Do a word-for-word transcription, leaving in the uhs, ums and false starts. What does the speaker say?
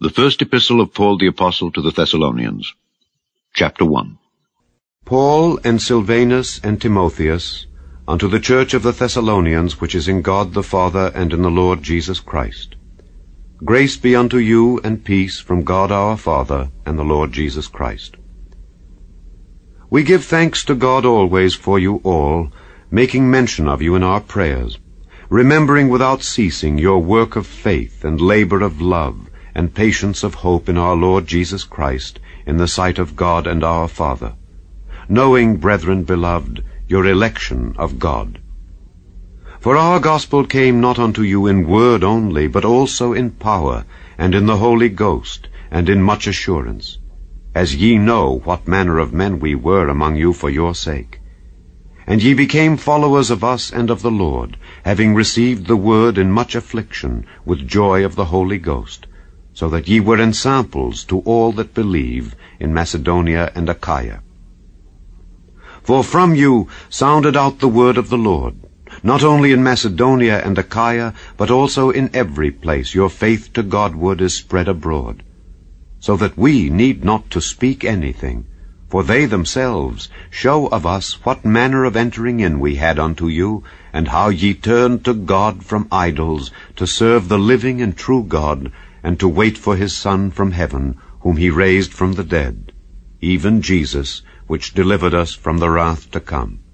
The First Epistle of Paul the Apostle to the Thessalonians, Chapter one. Paul and Silvanus and Timotheus, unto the church of the Thessalonians, which is in God the Father and in the Lord Jesus Christ. Grace be unto you and peace from God our Father and the Lord Jesus Christ. We give thanks to God always for you all, making mention of you in our prayers, remembering without ceasing your work of faith and labor of love, and patience of hope in our Lord Jesus Christ, in the sight of God and our Father, knowing, brethren beloved, your election of God. For our gospel came not unto you in word only, but also in power, and in the Holy Ghost, and in much assurance, as ye know what manner of men we were among you for your sake. And ye became followers of us and of the Lord, having received the word in much affliction, with joy of the Holy Ghost, so that ye were ensamples to all that believe in Macedonia and Achaia. For from you sounded out the word of the Lord, not only in Macedonia and Achaia, but also in every place your faith to Godward is spread abroad, so that we need not to speak anything, for they themselves show of us what manner of entering in we had unto you, and how ye turned to God from idols, to serve the living and true God, and to wait for his Son from heaven, whom he raised from the dead, even Jesus, which delivered us from the wrath to come.